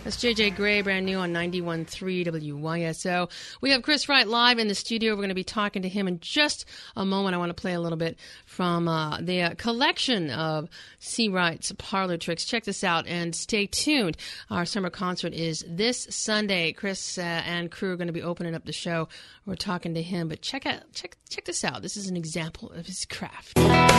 That's JJ Gray, brand new on 91.3 WYSO. We have Chris Wright live in the studio. We're going to be talking to him in just a moment. I want to play a little bit from the collection of C. Wright's Parlor Tricks. Check this out and stay tuned. Our summer concert is this Sunday. Chris and crew are going to be opening up the show. We're talking to him, but check this out. This is an example of his craft.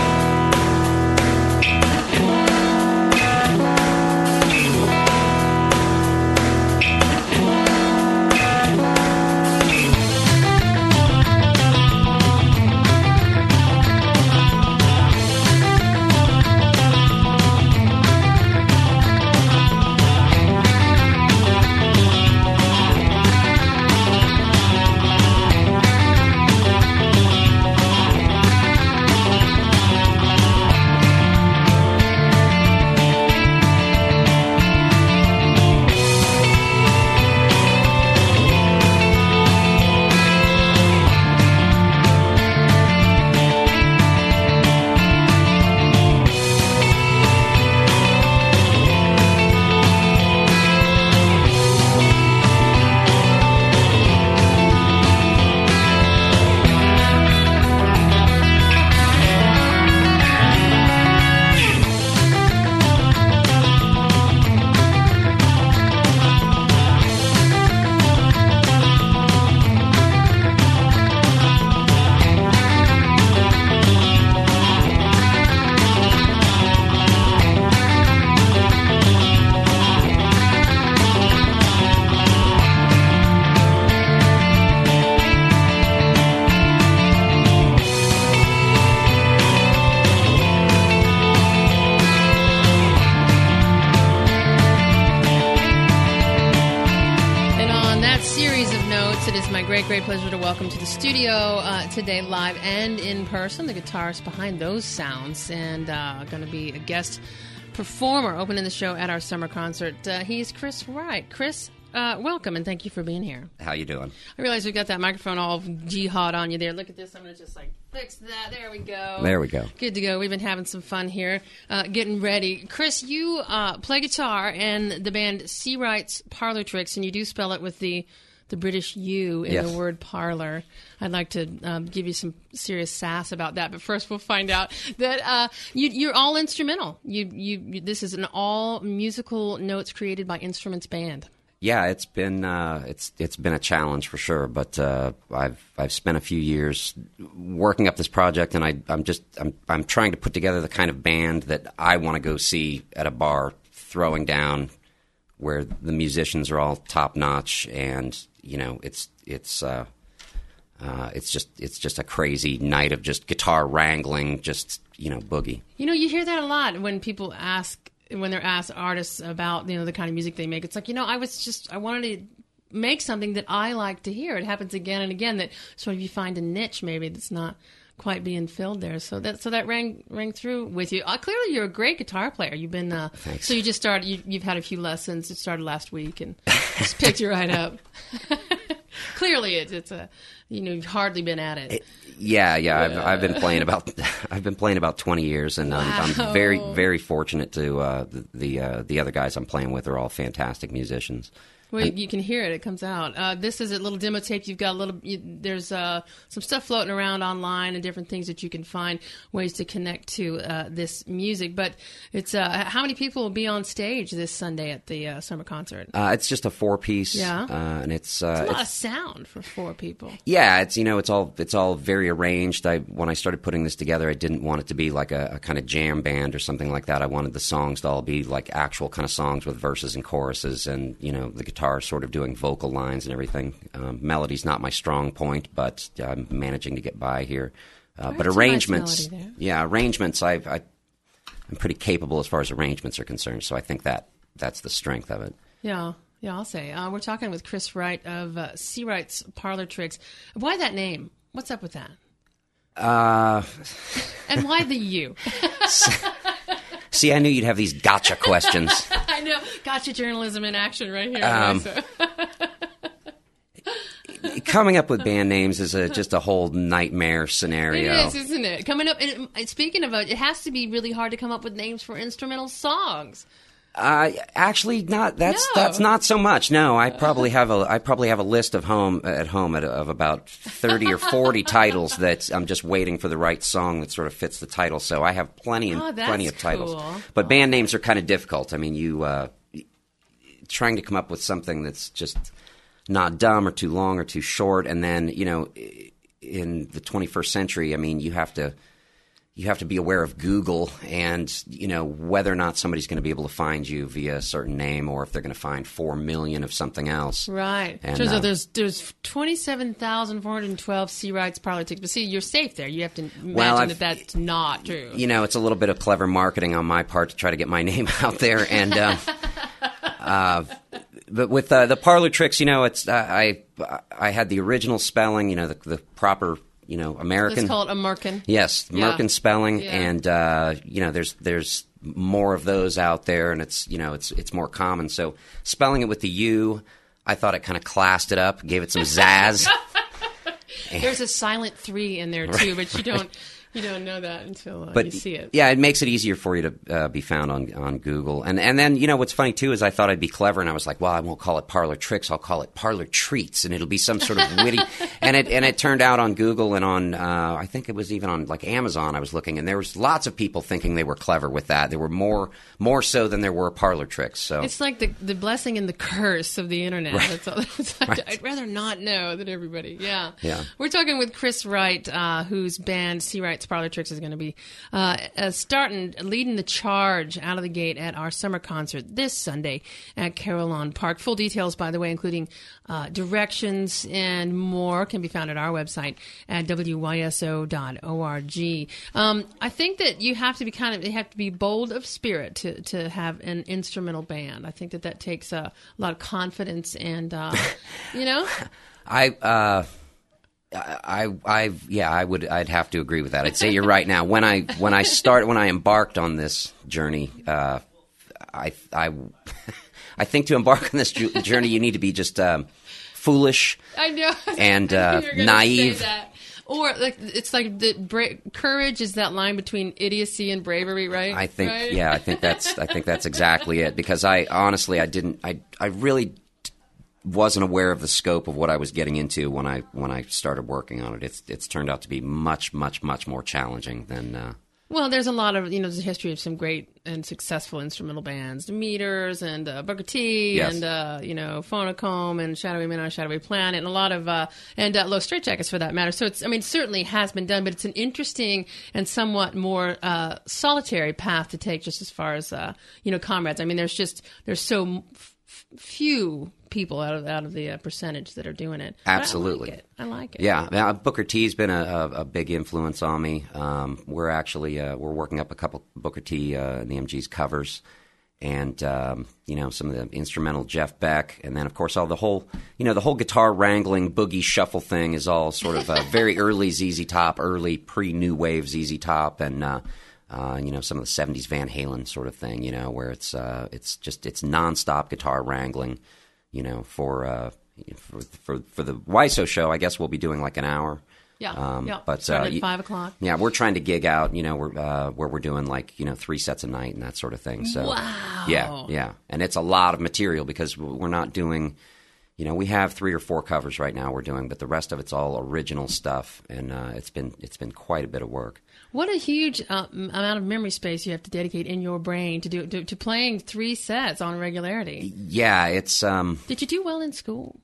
Great pleasure to welcome to the studio today, live and in person, the guitarist behind those sounds, and going to be a guest performer opening the show at our summer concert. He's Chris Wright. Chris, welcome, and thank you for being here. How you doing? I realize we've got that microphone all jihad on you there. Look at this. I'm going to just fix that. There we go. There we go. Good to go. We've been having some fun here, getting ready. Chris, you play guitar in the band C. Wright's Parlor Tricks, and you do spell it with the British U in the word parlor. I'd like to give you some serious sass about that, but first we'll find out that you're all instrumental. This is an all musical notes created by instruments band. Yeah, it's been a challenge for sure, but I've spent a few years working up this project, and I'm trying to put together the kind of band that I want to go see at a bar, throwing down, where the musicians are all top notch, and it's just a crazy night of just guitar wrangling, just boogie. You hear that a lot when people when they're asked artists about the kind of music they make. It's like I wanted to make something that I like to hear. It happens again and again that sort of you find a niche maybe that's not quite being filled there. So that rang through with you. Clearly, you're a great guitar player. You've been thanks. So you just started. You've had a few lessons. It started last week and just picked you right up. Clearly, it's you've hardly been at it. I've been playing about 20 years, and I'm very, very fortunate to the other guys I'm playing with are all fantastic musicians. Well, you can hear it. It comes out. This is a little demo tape. You've got there's some stuff floating around online and different things that you can find ways to connect to this music. But it's how many people will be on stage this Sunday at the summer concert? It's just a 4-piece. Yeah, and it's a lot of sound for 4 people. Yeah, it's all very arranged. When I started putting this together, I didn't want it to be like a kind of jam band or something like that. I wanted the songs to all be like actual kind of songs with verses and choruses, and the guitar sort of doing vocal lines and everything. Melody's not my strong point, but I'm managing to get by here. But arrangements, arrangements, I'm pretty capable as far as arrangements are concerned, so I think that's the strength of it. Yeah, I'll say. We're talking with Chris Wright of C. Wright's Parlor Tricks. Why that name? What's up with that? And why the U? See, I knew you'd have these gotcha questions. I know. Gotcha journalism in action right here. Coming up with band names is just a whole nightmare scenario. It is, isn't it? Coming up, and speaking of it has to be really hard to come up with names for instrumental songs. Actually, not. That's No. that's not so much. No, I probably have a list of of about 30 or 40 titles that I'm just waiting for the right song that sort of fits the title. So I have plenty of titles. Cool. But band names are kind of difficult. I mean, you trying to come up with something that's just not dumb or too long or too short, and then in the 21st century, I mean, you have to be aware of Google and, whether or not somebody's going to be able to find you via a certain name or if they're going to find 4 million of something else. Right. And, Turns out there's 27,412 C. Wright's Parlor Tricks. But see, you're safe there. You have to imagine that's not true. It's a little bit of clever marketing on my part to try to get my name out there. And but with the Parlor Tricks, it's I had the original spelling, the proper American. Let's call it American. Yes, American spelling, Yeah. and there's more of those out there, and it's more common. So spelling it with the U, I thought it kind of classed it up, gave it some zazz. There's a silent 3 in there too, but you don't know that until you see it. Yeah, it makes it easier for you to be found on Google. And then, what's funny, too, is I thought I'd be clever, and I was like, well, I won't call it Parlor Tricks. I'll call it Parlor Treats, and it'll be some sort of witty. and it turned out on Google and on, I think it was even on, like, Amazon I was looking, and there was lots of people thinking they were clever with that. There were more so than there were Parlor Tricks. So it's like the blessing and the curse of the internet. Right. That's all. Right. I'd rather not know than everybody. Yeah. Yeah. We're talking with Chris Wright, whose band C. Wright's Parlor Tricks is going to be leading the charge out of the gate at our summer concert this Sunday at Carillon Park. Full details, by the way, including directions and more, can be found at our website at wyso.org. I think that you have to be bold of spirit to have an instrumental band. I think that takes a lot of confidence and I'd have to agree with that. I'd say you're right. Now, when I embarked on this journey, I think to embark on this journey, you need to be just foolish. I know. And naive. Say that. Or it's like courage is that line between idiocy and bravery, right? I think, right? Yeah, I think that's exactly it. Because I really wasn't aware of the scope of what I was getting into when I started working on it. It's turned out to be much, much, much more challenging than. Well, there's a lot of there's a history of some great and successful instrumental bands, the Meters and Booker T, yes. and Phonocomb and Shadowy Midnight, Shadowy Planet, and a lot of and Low Straitjackets for that matter. So it certainly has been done, but it's an interesting and somewhat more solitary path to take, just as far as comrades. I mean, there's so few people out of the percentage that are doing it. Absolutely. I like it. Yeah, Booker T's been a big influence on me. We're actually we're working up a couple Booker T and the MG's covers, and some of the instrumental Jeff Beck, and then of course all the whole guitar wrangling boogie shuffle thing is all sort of very early ZZ Top, early pre-new wave ZZ Top, and some of the 70s Van Halen sort of thing, where it's nonstop guitar wrangling, for the WISO show. I guess we'll be doing like an hour. Yeah. But starting at 5 o'clock. Yeah, we're trying to gig out, where we're doing like 3 sets a night and that sort of thing. So wow. Yeah, and it's a lot of material because we're not doing. We have 3 or 4 covers right now we're doing, but the rest of it's all original stuff, and it's been quite a bit of work. What a huge amount of memory space you have to dedicate in your brain to playing 3 sets on regularity. Yeah, it's. Did you do well in school?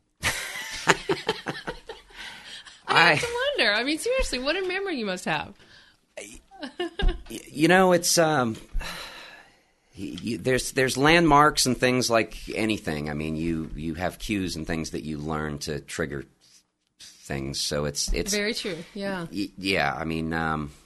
I have to wonder. I mean, seriously, what a memory you must have. It's. There's landmarks and things like anything. I mean, you have cues and things that you learn to trigger things. So it's very true. Yeah. Yeah. I mean.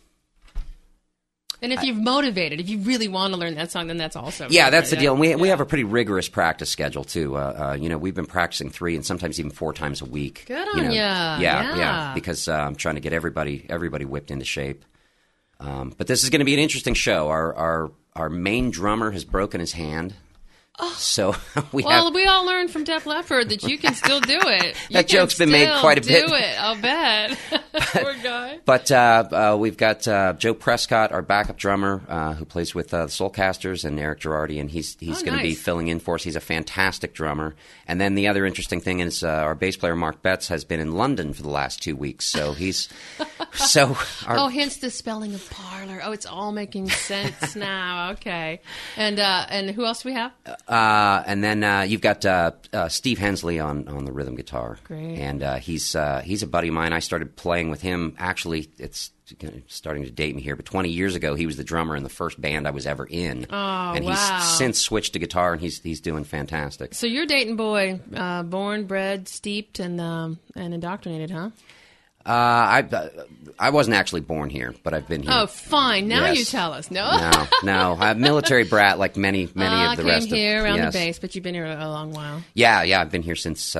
And if you're motivated, if you really want to learn that song, then that's also that's the deal. And we have a pretty rigorous practice schedule too. We've been practicing 3 and sometimes even 4 times a week. Good on you. Yeah. Because I'm trying to get everybody whipped into shape. But this is going to be an interesting show. Our main drummer has broken his hand. So we all learned from Def Leppard that you can still do it. That joke's been made quite a bit. Do it, I'll bet. Poor guy. But we've got Joe Prescott, our backup drummer, who plays with the Soulcasters, and Eric Girardi, and he's going to be filling in for us. He's a fantastic drummer. And then the other interesting thing is our bass player Mark Betts has been in London for the last 2 weeks, so he's hence the spelling of parlor. Oh, it's all making sense now. Okay, and who else do we have? And then you've got Steve Hensley on the rhythm guitar. Great. And he's a buddy of mine. I started playing with him. Actually, it's starting to date me here, but 20 years ago, he was the drummer in the first band I was ever in. Oh, and he's since switched to guitar, and he's doing fantastic. So you're a Dayton boy, born, bred, steeped, and indoctrinated, huh? I wasn't actually born here, but I've been here. Oh, fine. Now you tell us. No, I'm a military brat, like many of the rest of. I came here around the base, but you've been here a long while. Yeah, I've been here since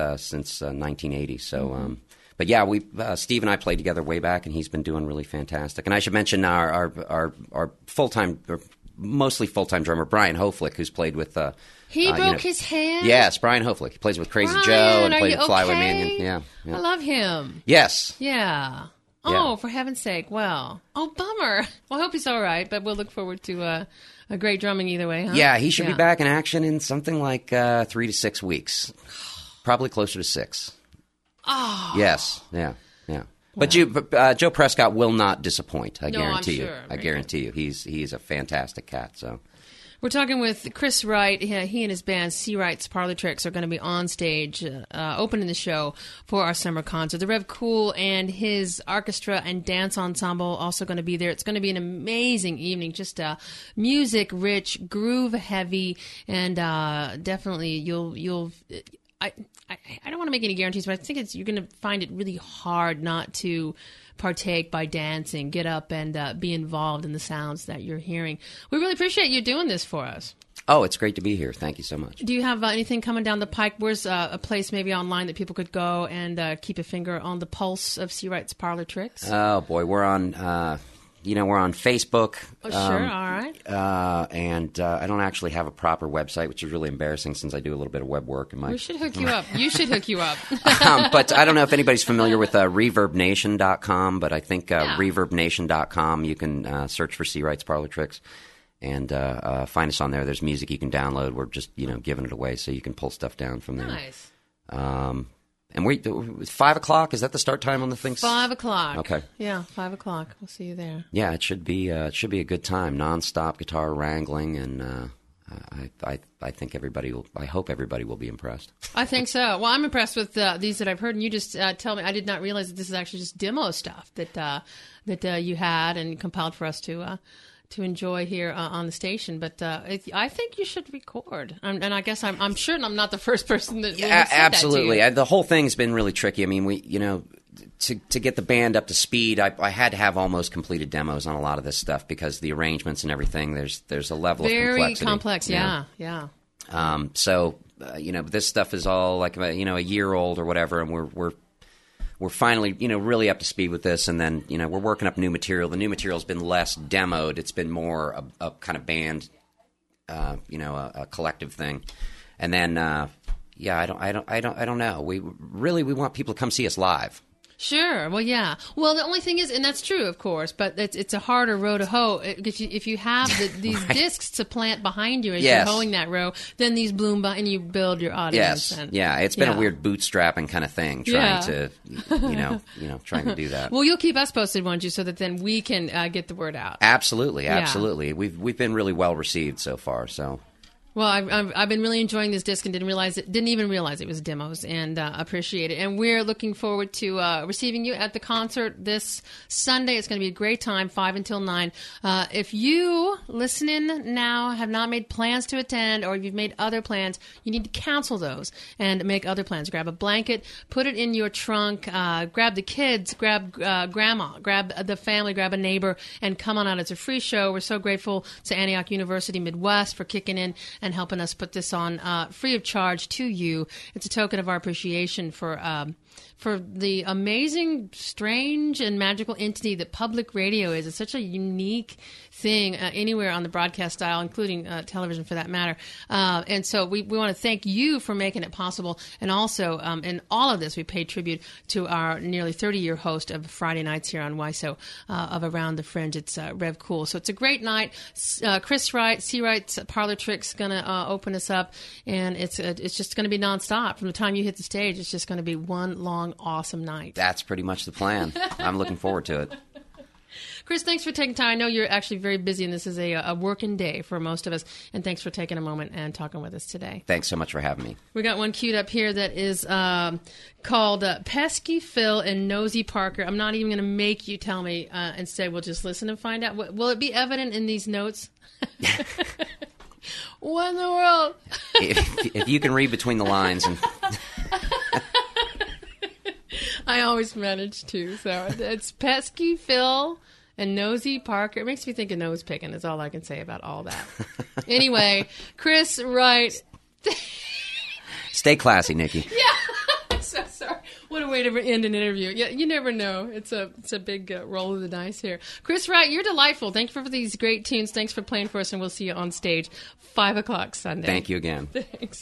1980. So, but yeah, Steve and I played together way back, and he's been doing really fantastic. And I should mention our full-time, or mostly full-time drummer Brian Hoflick, who's played with. He broke his hand? Yes, Brian Hoflick. He plays with Crazy Joe and played with Flyway Manion. Yeah. I love him. Yes. Yeah. Oh, for heaven's sake. Well. Oh, bummer. Well, I hope he's all right, but we'll look forward to a great drumming either way, huh? Yeah, he should be back in action in something like 3 to 6 weeks. Probably closer to 6. Oh. Yes. Yeah. But Joe Prescott will not disappoint, I guarantee you. Sure. I guarantee you. He's a fantastic cat, so... We're talking with Chris Wright. He and his band, C. Wright's Parlor Tricks, are going to be on stage, opening the show for our summer concert. The Rev Cool and his orchestra and dance ensemble also going to be there. It's going to be an amazing evening, just music-rich, groove-heavy, and definitely you'll. I don't want to make any guarantees, but I think you're going to find it really hard not to partake by dancing, get up and be involved in the sounds that you're hearing. We really appreciate you doing this for us. Oh, it's great to be here. Thank you so much. Do you have anything coming down the pike? Where's a place maybe online that people could go and keep a finger on the pulse of C. Wright's Parlor Tricks? Oh, boy. We're on... we're on Facebook. Oh, sure. All right. And I don't actually have a proper website, which is really embarrassing since I do a little bit of web work. We should hook you up. You should hook you up. But I don't know if anybody's familiar with ReverbNation.com, but I think ReverbNation.com, you can search for C. Wright's Parlor Tricks and find us on there. There's music you can download. We're just, giving it away, so you can pull stuff down from there. Nice. And 5 o'clock, is that the start time on the things? 5 o'clock. Okay. Yeah, 5 o'clock. We'll see you there. Yeah, it should be a good time. Non-stop guitar wrangling, and I think I hope everybody will be impressed. I think so. Well, I'm impressed with these that I've heard, and you just tell me. I did not realize that this is actually just demo stuff that you had and compiled for us to enjoy here on the station, but I think you should record. And I guess I'm sure I'm not the first person that will say absolutely. That to you. The whole thing has been really tricky. I mean, to get the band up to speed, I had to have almost completed demos on a lot of this stuff because the arrangements and everything. There's a level of complexity. Very complex. Yeah. So this stuff is all like a year old or whatever, and we're finally, really up to speed with this, and then, we're working up new material. The new material's been less demoed; it's been more a kind of band, a collective thing. And then, I don't know. We want people to come see us live. Sure. Well, yeah. Well, the only thing is, and that's true, of course, but it's a harder row to hoe. If you have these right. discs to plant behind you as you're hoeing that row, then these bloom by, and you build your audience. Yes. It's been a weird bootstrapping kind of thing, trying to, trying to do that. Well, you'll keep us posted, won't you, so that then we can get the word out. Absolutely. Yeah. We've been really well received so far, so... Well, I've been really enjoying this disc and didn't even realize it was demos, and appreciate it. And we're looking forward to receiving you at the concert this Sunday. It's going to be a great time, 5 until 9. If you, listening now, have not made plans to attend, or if you've made other plans, you need to cancel those and make other plans. Grab a blanket, put it in your trunk, grab the kids, grab grandma, grab the family, grab a neighbor, and come on out. It's a free show. We're so grateful to Antioch University Midwest for kicking in and and helping us put this on free of charge to you. It's a token of our appreciation for the amazing, strange, and magical entity that public radio is. It's such a unique thing anywhere on the broadcast dial, including television for that matter. And so we want to thank you for making it possible. And also, in all of this, we pay tribute to our nearly 30-year host of Friday nights here on WISO of Around the Fringe. It's Rev Cool. So it's a great night. Chris Wright, C. Wright's Parlor Tricks, going to open us up. And it's just going to be nonstop. From the time you hit the stage, it's just going to be one long, awesome night. That's pretty much the plan. I'm looking forward to it. Chris, thanks for taking time. I know you're actually very busy, and this is a working day for most of us. And thanks for taking a moment and talking with us today. Thanks so much for having me. We got one queued up here that is called Pesky Phil and Nosy Parker. I'm not even going to make you tell me. Instead, we'll just listen and find out. Will it be evident in these notes? What in the world? if you can read between the lines. I always manage to. So it's Pesky Phil and Nosy Parker. It makes me think of nose picking is all I can say about all that. Anyway, Chris Wright. Stay classy, Nikki. Yeah. I'm so sorry. What a way to end an interview. Yeah, you never know. It's a big roll of the dice here. Chris Wright, you're delightful. Thank you for these great tunes. Thanks for playing for us, and we'll see you on stage 5 o'clock Sunday. Thank you again. Thanks.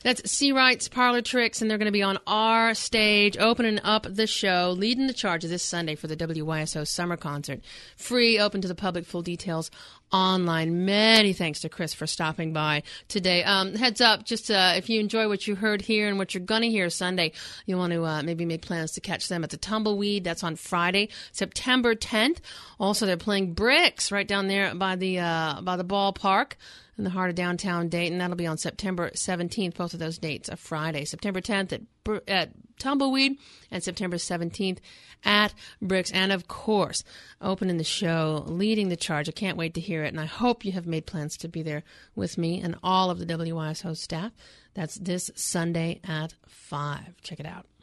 That's C. Wright's Parlor Tricks, and they're going to be on our stage, opening up the show, leading the charge this Sunday for the WYSO Summer Concert. Free, open to the public, full details online. Many thanks to Chris for stopping by today. Heads up, just if you enjoy what you heard here and what you're going to hear Sunday, you want to maybe make plans to catch them at the Tumbleweed. That's on Friday, September 10th. Also, they're playing Bricks right down there by the ballpark in the heart of downtown Dayton. That'll be on September 17th. Both of those dates are Friday. September 10th at Tumbleweed and September 17th at Bricks. And, of course, opening the show, leading the charge. I can't wait to hear it, and I hope you have made plans to be there with me and all of the WYSO staff. That's this Sunday at 5. Check it out.